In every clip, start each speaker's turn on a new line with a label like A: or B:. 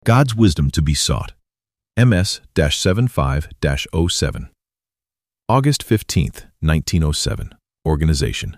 A: God's wisdom to be sought. MS-75-07. August 15, 1907. Organization.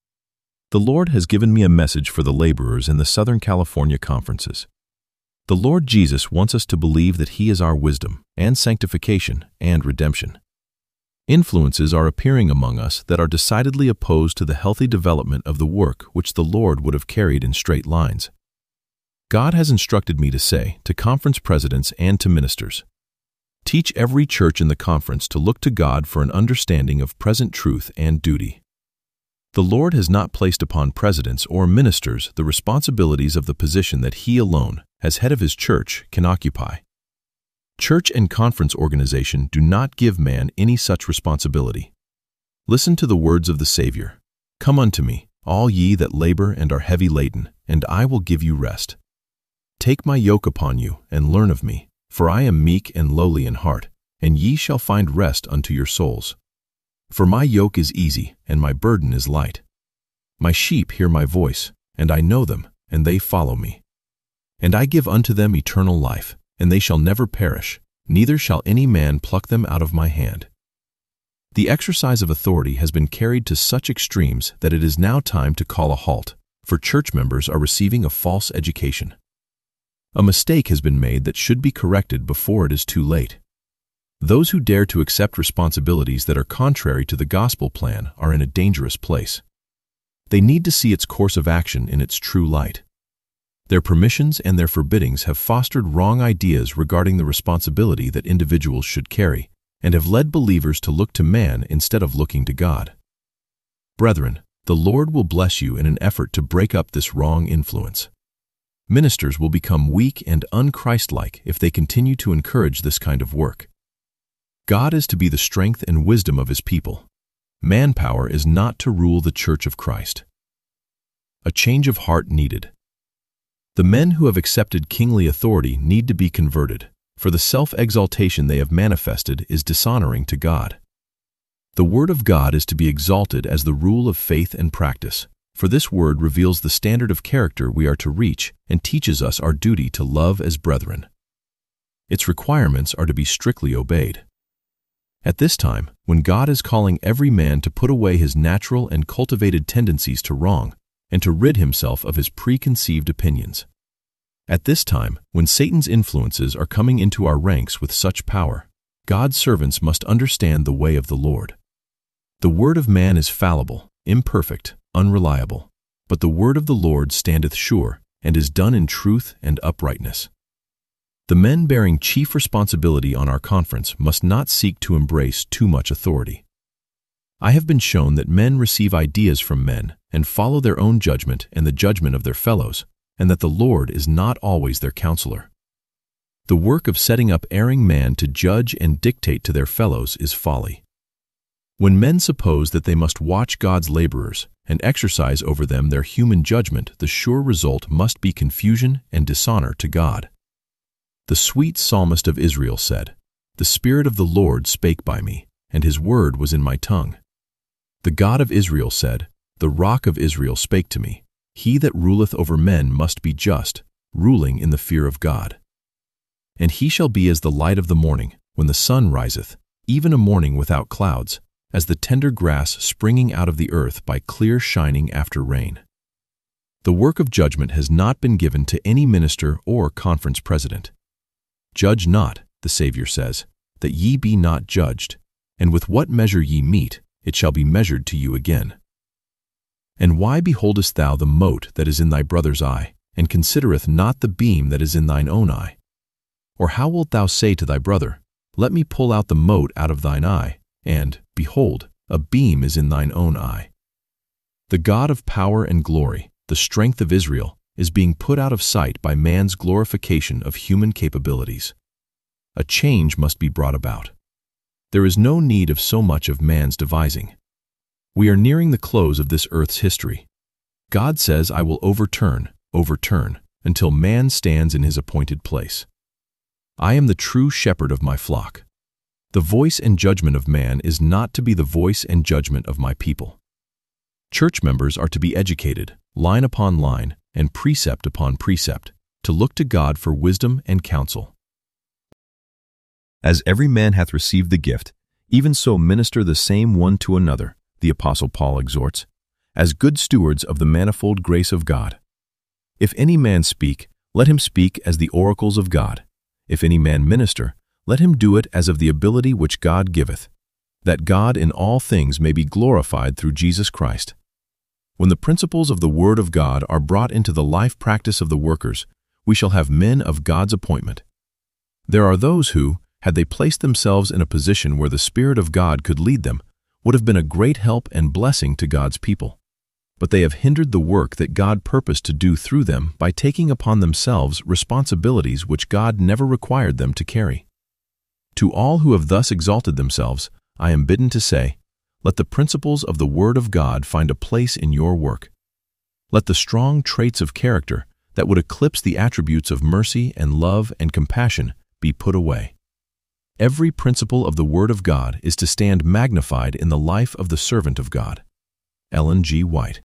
A: The Lord has given me a message for the laborers in the Southern California conferences. The Lord Jesus wants us to believe that He is our wisdom and sanctification and redemption. Influences are appearing among us that are decidedly opposed to the healthy development of the work which the Lord would have carried in straight lines. God has instructed me to say to conference presidents and to ministers, teach every church in the conference to look to God for an understanding of present truth and duty. The Lord has not placed upon presidents or ministers the responsibilities of the position that He alone, as head of His church, can occupy. Church and conference organization do not give man any such responsibility. Listen to the words of the Savior. Come unto me, all ye that labor and are heavy laden, and I will give you rest. Take my yoke upon you, and learn of me, for I am meek and lowly in heart, and ye shall find rest unto your souls. For my yoke is easy, and my burden is light. My sheep hear my voice, and I know them, and they follow me. And I give unto them eternal life, and they shall never perish, neither shall any man pluck them out of my hand. The exercise of authority has been carried to such extremes that it is now time to call a halt, for church members are receiving a false education. A mistake has been made that should be corrected before it is too late. Those who dare to accept responsibilities that are contrary to the gospel plan are in a dangerous place. They need to see its course of action in its true light. Their permissions and their forbiddings have fostered wrong ideas regarding the responsibility that individuals should carry, and have led believers to look to man instead of looking to God. Brethren, the Lord will bless you in an effort to break up this wrong influence. Ministers will become weak and unchristlike if they continue to encourage this kind of work. God is to be the strength and wisdom of His people. Manpower is not to rule the Church of Christ. A change of heart needed. The men who have accepted kingly authority need to be converted, for the self-exaltation they have manifested is dishonoring to God. The Word of God is to be exalted as the rule of faith and practice, for this Word reveals the standard of character we are to reach and teaches us our duty to love as brethren. Its requirements are to be strictly obeyed. At this time, when God is calling every man to put away his natural and cultivated tendencies to wrong, and to rid himself of his preconceived opinions. At this time, when Satan's influences are coming into our ranks with such power, God's servants must understand the way of the Lord. The word of man is fallible, imperfect, unreliable, but the word of the Lord standeth sure, and is done in truth and uprightness. The men bearing chief responsibility on our conference must not seek to embrace too much authority. I have been shown that men receive ideas from men and follow their own judgment and the judgment of their fellows, and that the Lord is not always their counselor. The work of setting up erring man to judge and dictate to their fellows is folly. When men suppose that they must watch God's laborers and exercise over them their human judgment, the sure result must be confusion and dishonor to God. The sweet psalmist of Israel said, "The Spirit of the Lord spake by me, and His word was in my tongue." The God of Israel said, "The Rock of Israel spake to me, He that ruleth over men must be just, ruling in the fear of God. And he shall be as the light of the morning, when the sun riseth, even a morning without clouds, as the tender grass springing out of the earth by clear shining after rain." The work of judgment has not been given to any minister or conference president. Judge not, the Savior says, that ye be not judged, and with what measure ye mete, it shall be measured to you again. And why beholdest thou the mote that is in thy brother's eye, and considereth not the beam that is in thine own eye? Or how wilt thou say to thy brother, Let me pull out the mote out of thine eye, and, behold, a beam is in thine own eye? The God of power and glory, the strength of Israel, is being put out of sight by man's glorification of human capabilities. A change must be brought about. There is no need of so much of man's devising. We are nearing the close of this earth's history. God says, "I will overturn, until man stands in his appointed place. I am the true shepherd of my flock." The voice and judgment of man is not to be the voice and judgment of my people. Church members are to be educated, line upon line, and precept upon precept, to look to God for wisdom and counsel. As every man hath received the gift, even so minister the same one to another, the Apostle Paul exhorts, as good stewards of the manifold grace of God. If any man speak, let him speak as the oracles of God. If any man minister, let him do it as of the ability which God giveth, that God in all things may be glorified through Jesus Christ. When the principles of the Word of God are brought into the life practice of the workers, we shall have men of God's appointment. There are those who, had they placed themselves in a position where the Spirit of God could lead them, would have been a great help and blessing to God's people. But they have hindered the work that God purposed to do through them by taking upon themselves responsibilities which God never required them to carry. To all who have thus exalted themselves, I am bidden to say, let the principles of the Word of God find a place in your work. Let the strong traits of character that would eclipse the attributes of mercy and love and compassion be put away. Every principle of the Word of God is to stand magnified in the life of the servant of God. Ellen G. White.